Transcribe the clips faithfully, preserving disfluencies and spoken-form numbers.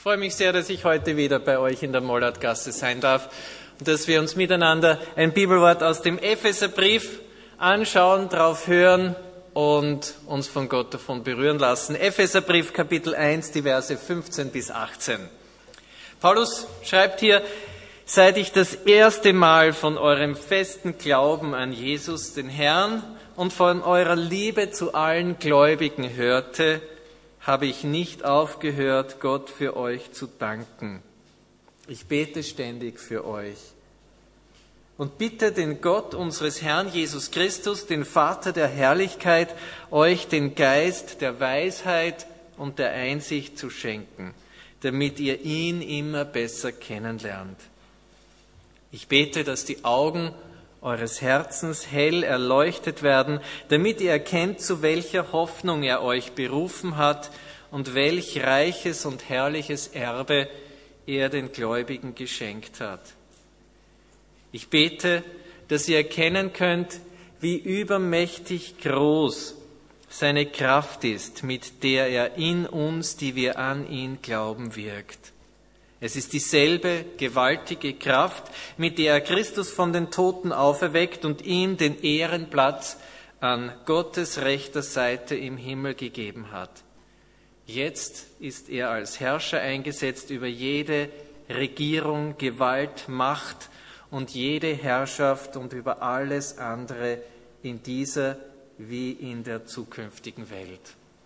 freue mich sehr, dass ich heute wieder bei euch in der Mollertgasse sein darf und dass wir uns miteinander ein Bibelwort aus dem Epheserbrief anschauen, drauf hören und uns von Gott davon berühren lassen. Epheserbrief Kapitel eins, die Verse fünfzehn bis achtzehn. Paulus schreibt hier: Seit ich das erste Mal von eurem festen Glauben an Jesus, den Herrn, und von eurer Liebe zu allen Gläubigen hörte, habe ich nicht aufgehört, Gott für euch zu danken. Ich bete ständig für euch und bitte den Gott unseres Herrn Jesus Christus, den Vater der Herrlichkeit, euch den Geist der Weisheit und der Einsicht zu schenken, damit ihr ihn immer besser kennenlernt. Ich bete, dass die Augen eures Herzens hell erleuchtet werden, damit ihr erkennt, zu welcher Hoffnung er euch berufen hat und welch reiches und herrliches Erbe er den Gläubigen geschenkt hat. Ich bete, dass ihr erkennen könnt, wie übermächtig groß seine Kraft ist, mit der er in uns, die wir an ihn glauben, wirkt. Es ist dieselbe gewaltige Kraft, mit der er Christus von den Toten auferweckt und ihm den Ehrenplatz an Gottes rechter Seite im Himmel gegeben hat. Jetzt ist er als Herrscher eingesetzt über jede Regierung, Gewalt, Macht und jede Herrschaft und über alles andere in dieser wie in der zukünftigen Welt.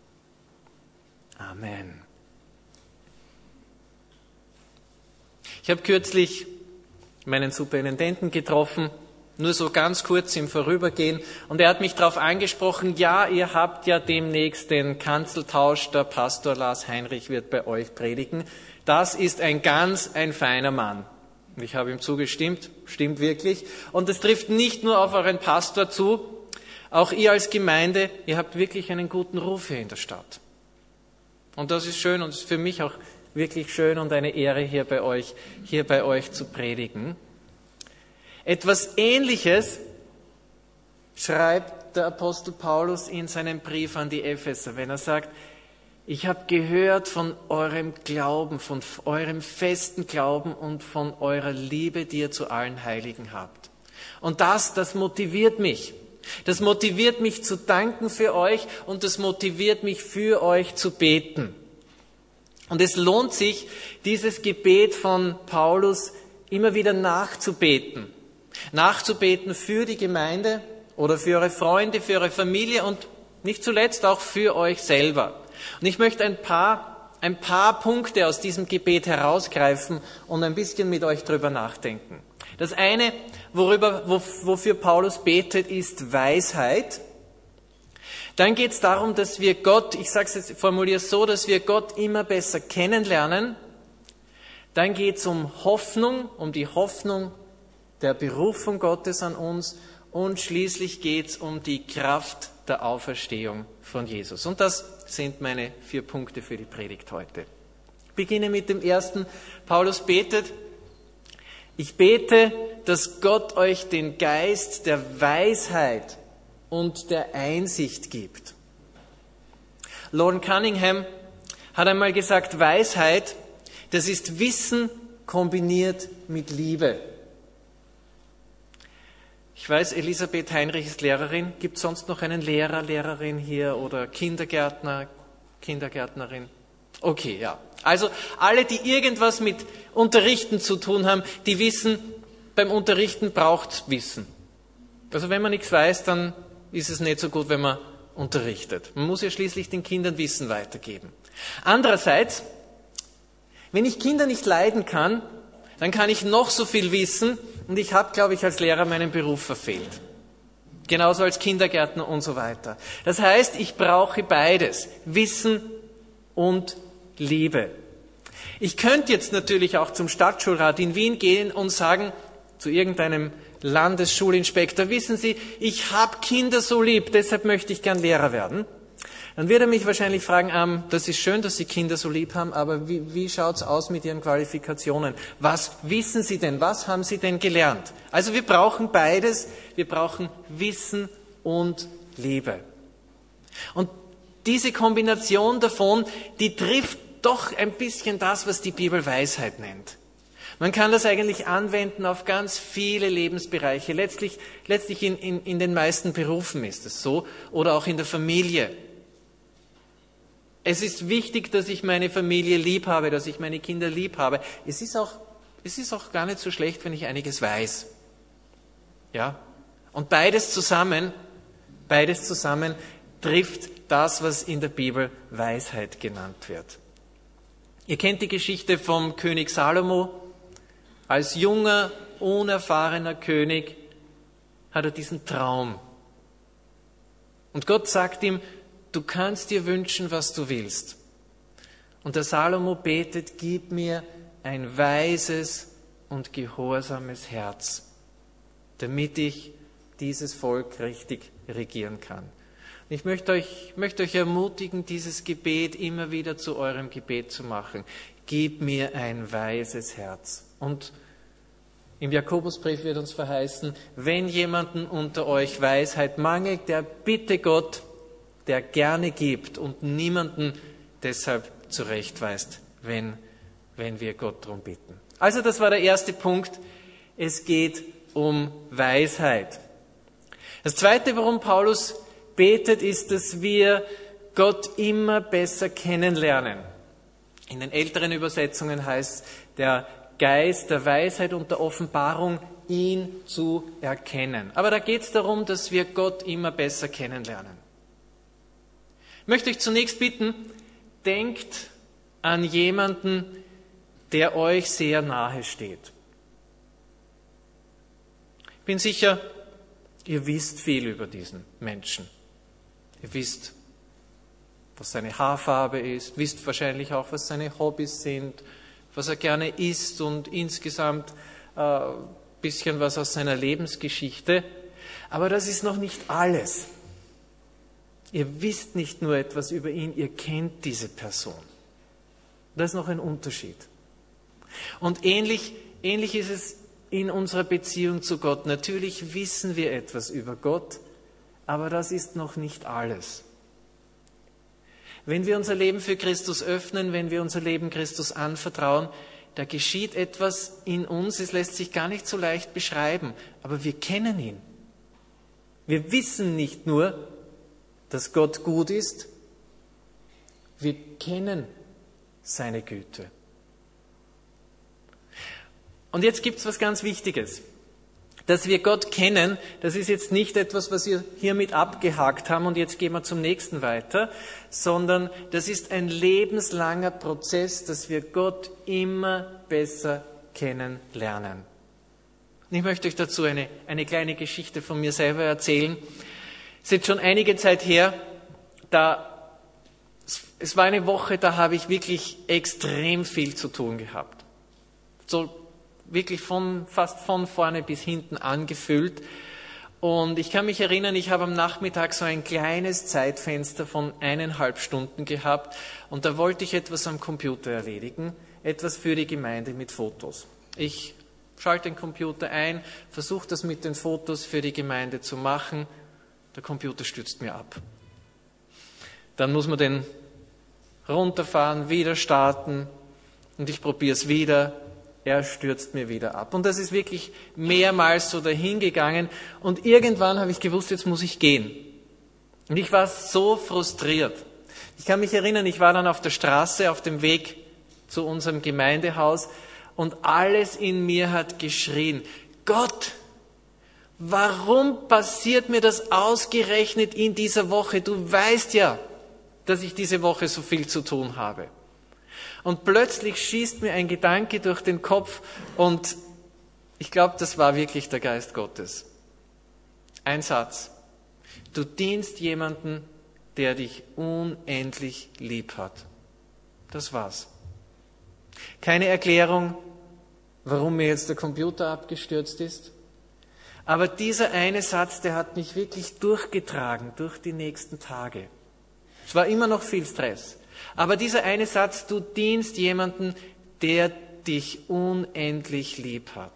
Amen. Ich habe kürzlich meinen Superintendenten getroffen, nur so ganz kurz im Vorübergehen, und er hat mich darauf angesprochen: Ja, ihr habt ja demnächst den Kanzeltausch, der Pastor Lars Heinrich wird bei euch predigen. Das ist ein ganz ein feiner Mann. Und ich habe ihm zugestimmt, stimmt wirklich. Und es trifft nicht nur auf euren Pastor zu, auch ihr als Gemeinde, ihr habt wirklich einen guten Ruf hier in der Stadt. Und das ist schön und ist für mich auch wirklich schön und eine Ehre, hier bei euch, hier bei euch zu predigen. Etwas Ähnliches schreibt der Apostel Paulus in seinem Brief an die Epheser, wenn er sagt: Ich habe gehört von eurem Glauben, von eurem festen Glauben und von eurer Liebe, die ihr zu allen Heiligen habt. Und das, das motiviert mich. Das motiviert mich zu danken für euch und das motiviert mich, für euch zu beten. Und es lohnt sich, dieses Gebet von Paulus immer wieder nachzubeten. Nachzubeten für die Gemeinde oder für eure Freunde, für eure Familie und nicht zuletzt auch für euch selber. Und ich möchte ein paar, ein paar Punkte aus diesem Gebet herausgreifen und ein bisschen mit euch drüber nachdenken. Das eine, worüber, wofür Paulus betet, ist Weisheit. Dann geht es darum, dass wir Gott, ich sage es jetzt, formuliere es so, dass wir Gott immer besser kennenlernen. Dann geht es um Hoffnung, um die Hoffnung der Berufung Gottes an uns. Und schließlich geht es um die Kraft der Auferstehung von Jesus. Und das sind meine vier Punkte für die Predigt heute. Ich beginne mit dem ersten. Paulus betet: Ich bete, dass Gott euch den Geist der Weisheit und der Einsicht gibt. Lorne Cunningham hat einmal gesagt, Weisheit, das ist Wissen kombiniert mit Liebe. Ich weiß, Elisabeth Heinrich ist Lehrerin. Gibt es sonst noch einen Lehrer, Lehrerin hier oder Kindergärtner, Kindergärtnerin? Okay, ja. Also alle, die irgendwas mit Unterrichten zu tun haben, die wissen, beim Unterrichten braucht's Wissen. Also wenn man nichts weiß, dann ist es nicht so gut, wenn man unterrichtet. Man muss ja schließlich den Kindern Wissen weitergeben. Andererseits, wenn ich Kinder nicht leiden kann, dann kann ich noch so viel wissen und ich habe, glaube ich, als Lehrer meinen Beruf verfehlt. Genauso als Kindergärtner und so weiter. Das heißt, ich brauche beides, Wissen und Liebe. Ich könnte jetzt natürlich auch zum Stadtschulrat in Wien gehen und sagen, zu irgendeinem Landesschulinspektor: Wissen Sie, ich habe Kinder so lieb, deshalb möchte ich gern Lehrer werden. Dann wird er mich wahrscheinlich fragen, ähm, das ist schön, dass Sie Kinder so lieb haben, aber wie, wie schaut's aus mit Ihren Qualifikationen? Was wissen Sie denn? Was haben Sie denn gelernt? Also wir brauchen beides. Wir brauchen Wissen und Liebe. Und diese Kombination davon, die trifft doch ein bisschen das, was die Bibel Weisheit nennt. Man kann das eigentlich anwenden auf ganz viele Lebensbereiche. Letztlich, letztlich in, in, in den meisten Berufen ist es so oder auch in der Familie. Es ist wichtig, dass ich meine Familie lieb habe, dass ich meine Kinder lieb habe. Es ist auch, es ist auch gar nicht so schlecht, wenn ich einiges weiß. Ja? Und beides zusammen, beides zusammen trifft das, was in der Bibel Weisheit genannt wird. Ihr kennt die Geschichte vom König Salomo. Als junger, unerfahrener König hat er diesen Traum. Und Gott sagt ihm, du kannst dir wünschen, was du willst. Und der Salomo betet, gib mir ein weises und gehorsames Herz, damit ich dieses Volk richtig regieren kann. Und ich möchte euch, möchte euch ermutigen, dieses Gebet immer wieder zu eurem Gebet zu machen. Gib mir ein weises Herz. Und im Jakobusbrief wird uns verheißen, wenn jemanden unter euch Weisheit mangelt, der bitte Gott, der gerne gibt und niemanden deshalb zurechtweist, wenn, wenn wir Gott darum bitten. Also das war der erste Punkt. Es geht um Weisheit. Das zweite, warum Paulus betet, ist, dass wir Gott immer besser kennenlernen. In den älteren Übersetzungen heißt der Geist der Weisheit und der Offenbarung, ihn zu erkennen. Aber da geht es darum, dass wir Gott immer besser kennenlernen. Ich möchte euch zunächst bitten, denkt an jemanden, der euch sehr nahe steht. Ich bin sicher, ihr wisst viel über diesen Menschen. Ihr wisst, was seine Haarfarbe ist, wisst wahrscheinlich auch, was seine Hobbys sind, was er gerne isst und insgesamt ein äh, bisschen was aus seiner Lebensgeschichte. Aber das ist noch nicht alles. Ihr wisst nicht nur etwas über ihn, ihr kennt diese Person. Das ist noch ein Unterschied. Und ähnlich, ähnlich ist es in unserer Beziehung zu Gott. Natürlich wissen wir etwas über Gott, aber das ist noch nicht alles. Wenn wir unser Leben für Christus öffnen, wenn wir unser Leben Christus anvertrauen, da geschieht etwas in uns, es lässt sich gar nicht so leicht beschreiben, aber wir kennen ihn. Wir wissen nicht nur, dass Gott gut ist, wir kennen seine Güte. Und jetzt gibt es was ganz Wichtiges. Dass wir Gott kennen, das ist jetzt nicht etwas, was wir hiermit abgehakt haben und jetzt gehen wir zum nächsten weiter, sondern das ist ein lebenslanger Prozess, dass wir Gott immer besser kennenlernen. Und ich möchte euch dazu eine, eine kleine Geschichte von mir selber erzählen. Es ist jetzt schon einige Zeit her, da, es war eine Woche, da habe ich wirklich extrem viel zu tun gehabt. So wirklich von, fast von vorne bis hinten angefüllt. Und ich kann mich erinnern, ich habe am Nachmittag so ein kleines Zeitfenster von eineinhalb Stunden gehabt und da wollte ich etwas am Computer erledigen, etwas für die Gemeinde mit Fotos. Ich schalte den Computer ein, versuche das mit den Fotos für die Gemeinde zu machen, der Computer stürzt mir ab. Dann muss man den runterfahren, wieder starten und ich probiere es wieder. Er stürzt mir wieder ab. Und das ist wirklich mehrmals so dahingegangen. Und irgendwann habe ich gewusst, jetzt muss ich gehen. Und ich war so frustriert. Ich kann mich erinnern, ich war dann auf der Straße, auf dem Weg zu unserem Gemeindehaus und alles in mir hat geschrien, Gott, warum passiert mir das ausgerechnet in dieser Woche? Du weißt ja, dass ich diese Woche so viel zu tun habe. Und plötzlich schießt mir ein Gedanke durch den Kopf und ich glaube, das war wirklich der Geist Gottes. Ein Satz. Du dienst jemanden, der dich unendlich lieb hat. Das war's. Keine Erklärung, warum mir jetzt der Computer abgestürzt ist. Aber dieser eine Satz, der hat mich wirklich durchgetragen durch die nächsten Tage. Es war immer noch viel Stress. Aber dieser eine Satz, du dienst jemanden, der dich unendlich lieb hat.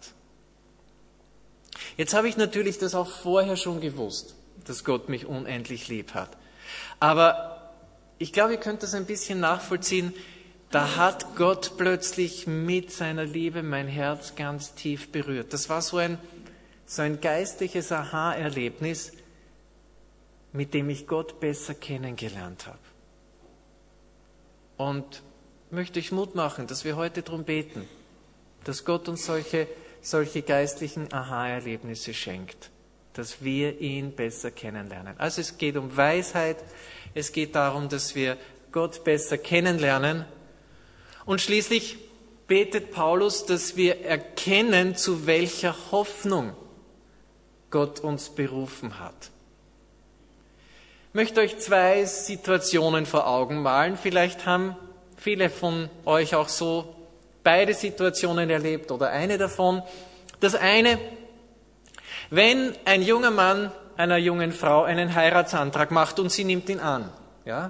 Jetzt habe ich natürlich das auch vorher schon gewusst, dass Gott mich unendlich lieb hat. Aber ich glaube, ihr könnt das ein bisschen nachvollziehen. da hat Gott plötzlich mit seiner Liebe mein Herz ganz tief berührt. Das war so ein, so ein geistliches Aha-Erlebnis, mit dem ich Gott besser kennengelernt habe. Und möchte ich Mut machen, dass wir heute darum beten, dass Gott uns solche, solche geistlichen Aha-Erlebnisse schenkt, dass wir ihn besser kennenlernen. Also es geht um Weisheit, es geht darum, dass wir Gott besser kennenlernen. Und schließlich betet Paulus, dass wir erkennen, zu welcher Hoffnung Gott uns berufen hat. Ich möchte euch zwei Situationen vor Augen malen. Vielleicht haben viele von euch auch so beide Situationen erlebt oder eine davon. Das eine, wenn ein junger Mann einer jungen Frau einen Heiratsantrag macht und sie nimmt ihn an, ja,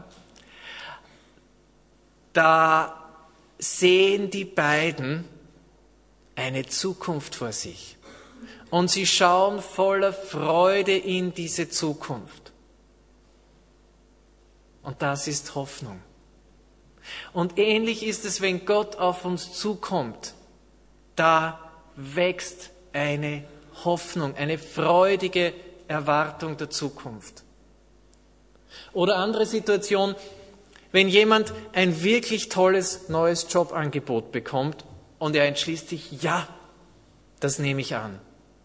da sehen die beiden eine Zukunft vor sich. Und sie schauen voller Freude in diese Zukunft. Und das ist Hoffnung. Und ähnlich ist es, wenn Gott auf uns zukommt. Da wächst eine Hoffnung, eine freudige Erwartung der Zukunft. Oder andere Situation, wenn jemand ein wirklich tolles neues Jobangebot bekommt und er entschließt sich, ja, das nehme ich an.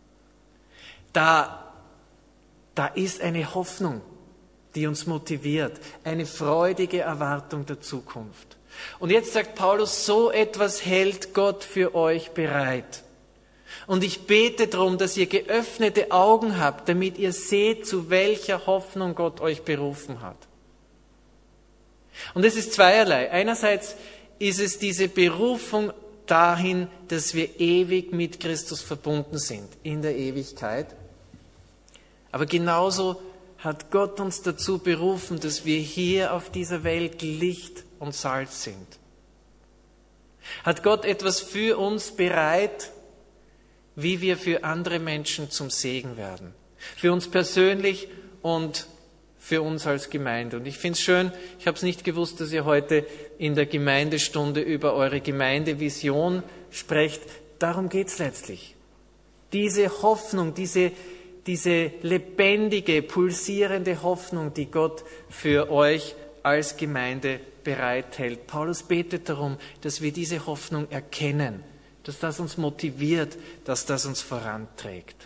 Da, da ist eine Hoffnung, die uns motiviert, eine freudige Erwartung der Zukunft. Und jetzt sagt Paulus, so etwas hält Gott für euch bereit. Und ich bete darum, dass ihr geöffnete Augen habt, damit ihr seht, zu welcher Hoffnung Gott euch berufen hat. Und es ist zweierlei. Einerseits ist es diese Berufung dahin, dass wir ewig mit Christus verbunden sind, in der Ewigkeit. Aber genauso hat Gott uns dazu berufen, dass wir hier auf dieser Welt Licht und Salz sind. Hat Gott etwas für uns bereit, wie wir für andere Menschen zum Segen werden. Für uns persönlich und für uns als Gemeinde. Und ich finde es schön, ich habe es nicht gewusst, dass ihr heute in der Gemeindestunde über eure Gemeindevision sprecht. Darum geht es letztlich. Diese Hoffnung, diese, diese lebendige, pulsierende Hoffnung, die Gott für euch als Gemeinde bereithält. Paulus betet darum, dass wir diese Hoffnung erkennen, dass das uns motiviert, dass das uns voranträgt.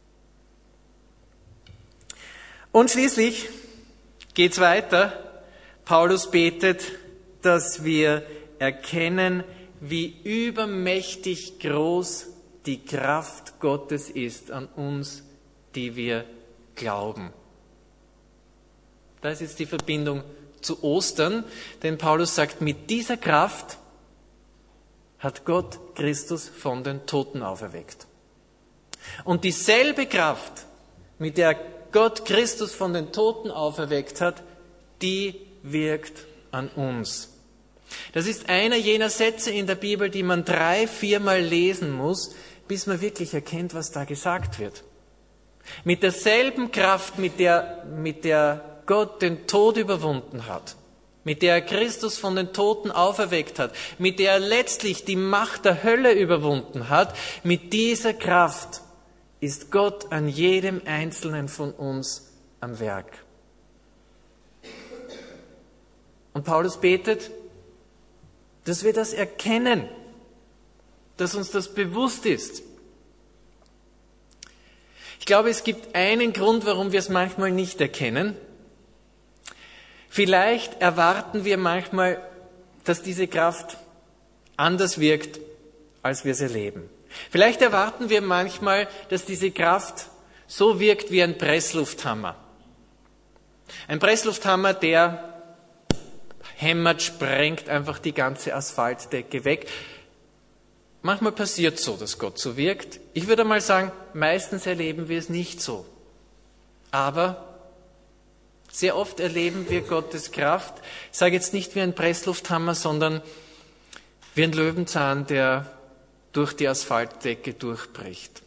Und schließlich geht's weiter. Paulus betet, dass wir erkennen, wie übermächtig groß die Kraft Gottes ist an uns, die wir glauben. Das ist die Verbindung zu Ostern, denn Paulus sagt, mit dieser Kraft hat Gott Christus von den Toten auferweckt. Und dieselbe Kraft, mit der Gott Christus von den Toten auferweckt hat, die wirkt an uns. Das ist einer jener Sätze in der Bibel, die man drei, viermal lesen muss, bis man wirklich erkennt, was da gesagt wird. Mit derselben Kraft, mit der, mit der Gott den Tod überwunden hat, mit der er Christus von den Toten auferweckt hat, mit der er letztlich die Macht der Hölle überwunden hat, mit dieser Kraft ist Gott an jedem Einzelnen von uns am Werk. Und Paulus betet, dass wir das erkennen, dass uns das bewusst ist. Ich glaube, es gibt einen Grund, warum wir es manchmal nicht erkennen. Vielleicht erwarten wir manchmal, dass diese Kraft anders wirkt, als wir es erleben. Vielleicht erwarten wir manchmal, dass diese Kraft so wirkt wie ein Presslufthammer. Ein Presslufthammer, der hämmert, sprengt einfach die ganze Asphaltdecke weg. Manchmal passiert so, dass Gott so wirkt. Ich würde mal sagen, meistens erleben wir es nicht so. Aber sehr oft erleben wir Gottes Kraft. Ich sage jetzt nicht wie ein Presslufthammer, sondern wie ein Löwenzahn, der durch die Asphaltdecke durchbricht.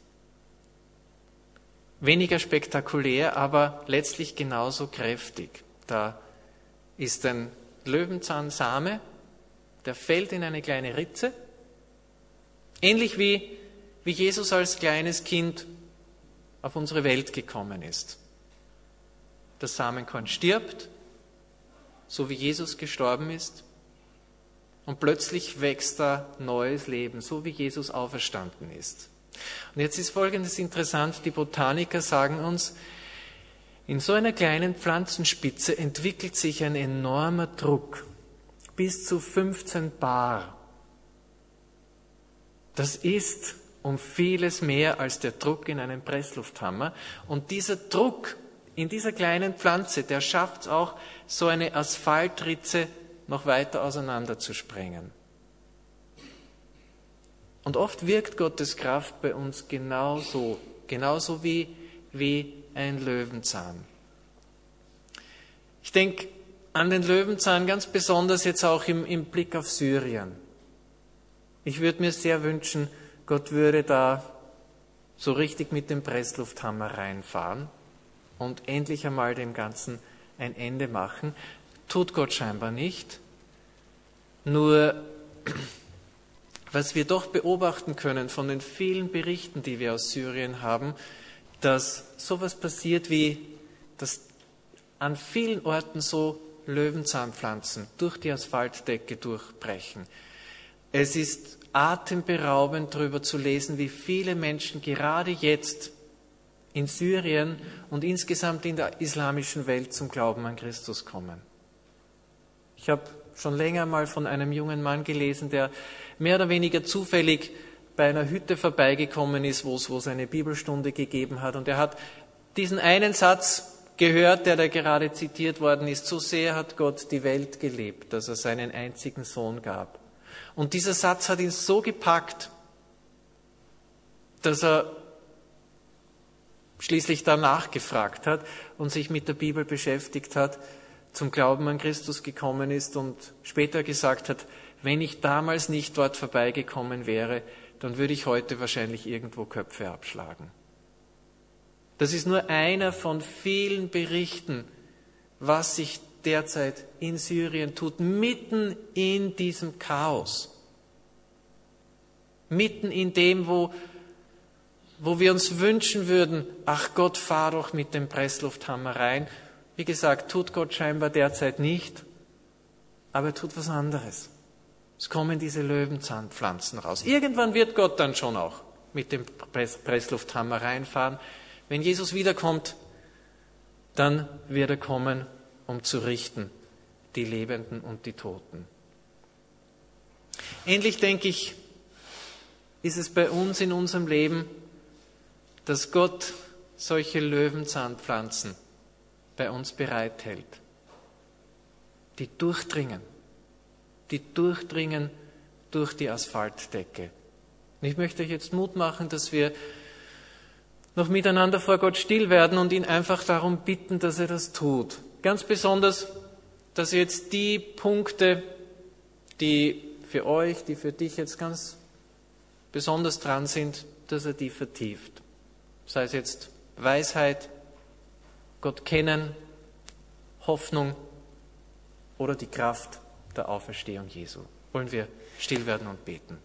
Weniger spektakulär, aber letztlich genauso kräftig. Da ist ein Löwenzahnsame der fällt in eine kleine Ritze, ähnlich wie, wie Jesus als kleines Kind auf unsere Welt gekommen ist. Das Samenkorn stirbt, so wie Jesus gestorben ist, und plötzlich wächst da neues Leben, so wie Jesus auferstanden ist. Und jetzt ist Folgendes interessant, die Botaniker sagen uns, in so einer kleinen Pflanzenspitze entwickelt sich ein enormer Druck, bis zu fünfzehn Bar. Das ist um vieles mehr als der Druck in einem Presslufthammer. Und dieser Druck in dieser kleinen Pflanze, der schafft es auch, so eine Asphaltritze noch weiter auseinander zu sprengen. Und oft wirkt Gottes Kraft bei uns genauso, genauso wie, wie ein Löwenzahn. Ich denke an den Löwenzahn ganz besonders jetzt auch im, im Blick auf Syrien. Ich würde mir sehr wünschen, Gott würde da so richtig mit dem Presslufthammer reinfahren und endlich einmal dem Ganzen ein Ende machen. Tut Gott scheinbar nicht. Nur, was wir doch beobachten können von den vielen Berichten, die wir aus Syrien haben, dass sowas passiert wie, dass an vielen Orten so Löwenzahnpflanzen durch die Asphaltdecke durchbrechen. Es ist atemberaubend, darüber zu lesen, wie viele Menschen gerade jetzt in Syrien und insgesamt in der islamischen Welt zum Glauben an Christus kommen. Ich habe schon länger mal von einem jungen Mann gelesen, der mehr oder weniger zufällig bei einer Hütte vorbeigekommen ist, wo es, wo es eine Bibelstunde gegeben hat. Und er hat diesen einen Satz gehört, der da gerade zitiert worden ist: So sehr hat Gott die Welt geliebt, dass er seinen einzigen Sohn gab. Und dieser Satz hat ihn so gepackt, dass er schließlich danach gefragt hat und sich mit der Bibel beschäftigt hat, zum Glauben an Christus gekommen ist und später gesagt hat, wenn ich damals nicht dort vorbeigekommen wäre, dann würde ich heute wahrscheinlich irgendwo Köpfe abschlagen. Das ist nur einer von vielen Berichten, was sich derzeit in Syrien tut, mitten in diesem Chaos. Mitten in dem, wo, wo wir uns wünschen würden, ach Gott, fahr doch mit dem Presslufthammer rein. Wie gesagt, tut Gott scheinbar derzeit nicht, aber er tut was anderes. Es kommen diese Löwenzahnpflanzen raus. Irgendwann wird Gott dann schon auch mit dem Press- Presslufthammer reinfahren. Wenn Jesus wiederkommt, dann wird er kommen, um zu richten, die Lebenden und die Toten. Ähnlich, denke ich, ist es bei uns in unserem Leben, dass Gott solche Löwenzahnpflanzen bei uns bereithält, die durchdringen, die durchdringen durch die Asphaltdecke. Und ich möchte euch jetzt Mut machen, dass wir noch miteinander vor Gott still werden und ihn einfach darum bitten, dass er das tut. Ganz besonders, dass er jetzt die Punkte, die für euch, die für dich jetzt ganz besonders dran sind, dass er die vertieft. Sei es jetzt Weisheit, Gott kennen, Hoffnung oder die Kraft der Auferstehung Jesu. Wollen wir still werden und beten.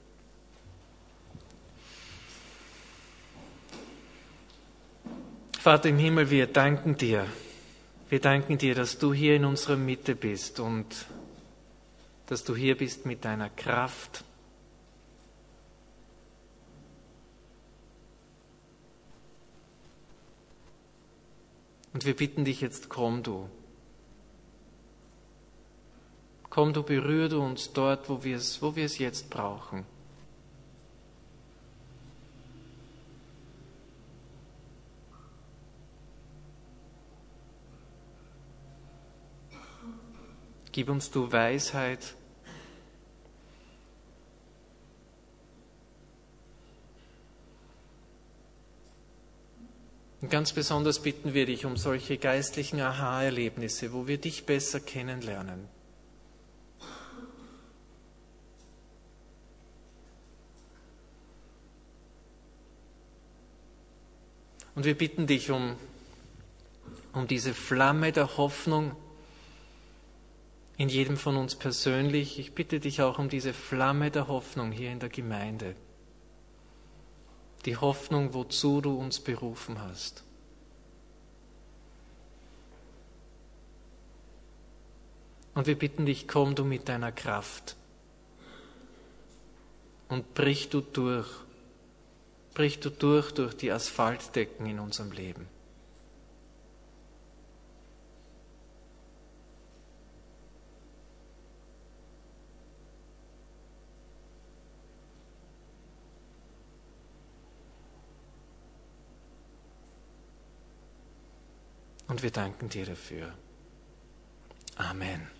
Vater im Himmel, wir danken dir. Wir danken dir, dass du hier in unserer Mitte bist und dass du hier bist mit deiner Kraft. Und wir bitten dich jetzt, komm du. Komm du, berühre du uns dort, wo wir es, wo wir es jetzt brauchen. Gib uns du Weisheit. Und ganz besonders bitten wir dich um solche geistlichen Aha-Erlebnisse, wo wir dich besser kennenlernen. Und wir bitten dich um, um diese Flamme der Hoffnung in jedem von uns persönlich. Ich bitte dich auch um diese Flamme der Hoffnung hier in der Gemeinde. Die Hoffnung, wozu du uns berufen hast. Und wir bitten dich, komm du mit deiner Kraft und brich du durch. Brich du durch durch die Asphaltdecken in unserem Leben. Und wir danken dir dafür. Amen.